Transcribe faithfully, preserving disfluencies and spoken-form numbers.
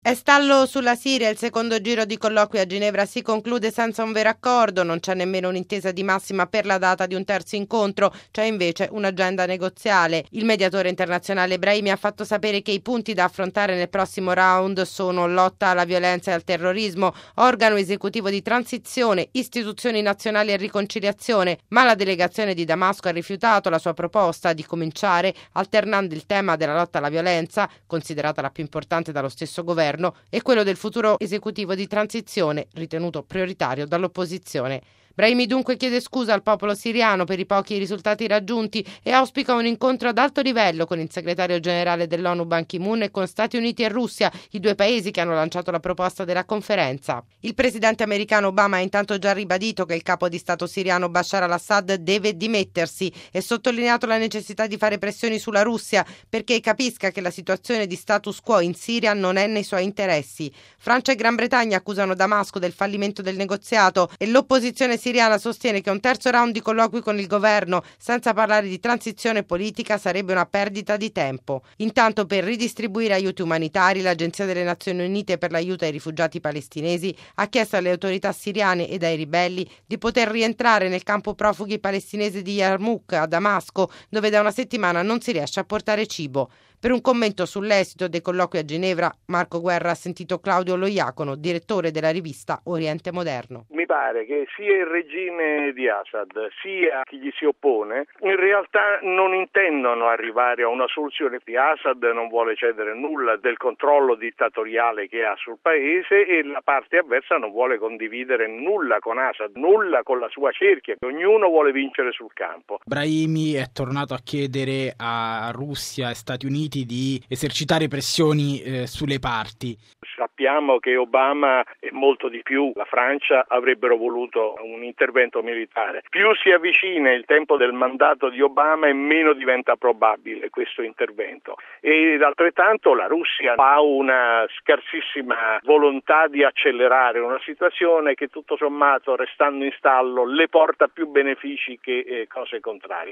È stallo sulla Siria, il secondo giro di colloqui a Ginevra si conclude senza un vero accordo, non c'è nemmeno un'intesa di massima per la data di un terzo incontro, c'è invece un'agenda negoziale. Il mediatore internazionale Brahimi ha fatto sapere che i punti da affrontare nel prossimo round sono lotta alla violenza e al terrorismo, organo esecutivo di transizione, istituzioni nazionali e riconciliazione, ma la delegazione di Damasco ha rifiutato la sua proposta di cominciare alternando il tema della lotta alla violenza, considerata la più importante dallo stesso governo, e quello del futuro esecutivo di transizione, ritenuto prioritario dall'opposizione. Brahimi dunque chiede scusa al popolo siriano per i pochi risultati raggiunti e auspica un incontro ad alto livello con il segretario generale dell'ONU Ban Ki-moon e con Stati Uniti e Russia, i due paesi che hanno lanciato la proposta della conferenza. Il presidente americano Obama ha intanto già ribadito che il capo di Stato siriano Bashar al-Assad deve dimettersi e sottolineato la necessità di fare pressioni sulla Russia perché capisca che la situazione di status quo in Siria non è nei suoi interessi. Francia e Gran Bretagna accusano Damasco del fallimento del negoziato e l'opposizione siriana sostiene che un terzo round di colloqui con il governo, senza parlare di transizione politica, sarebbe una perdita di tempo. Intanto, per ridistribuire aiuti umanitari, l'Agenzia delle Nazioni Unite per l'aiuto ai rifugiati palestinesi ha chiesto alle autorità siriane ed ai ribelli di poter rientrare nel campo profughi palestinese di Yarmouk a Damasco, dove da una settimana non si riesce a portare cibo. Per un commento sull'esito dei colloqui a Ginevra, Marco Guerra ha sentito Claudio Loiacono, direttore della rivista Oriente Moderno. Mi pare che sia il regime di Assad sia chi gli si oppone in realtà non intendono arrivare a una soluzione. Assad non vuole cedere nulla del controllo dittatoriale che ha sul paese e la parte avversa non vuole condividere nulla con Assad, nulla con la sua cerchia. Ognuno vuole vincere sul campo. Brahimi è tornato a chiedere a Russia e Stati Uniti di esercitare pressioni eh, sulle parti. Sappiamo che Obama e molto di più la Francia avrebbero voluto un intervento militare. Più si avvicina il tempo del mandato di Obama e meno diventa probabile questo intervento. E altrettanto la Russia ha una scarsissima volontà di accelerare una situazione che tutto sommato, restando in stallo, le porta più benefici che eh, cose contrarie.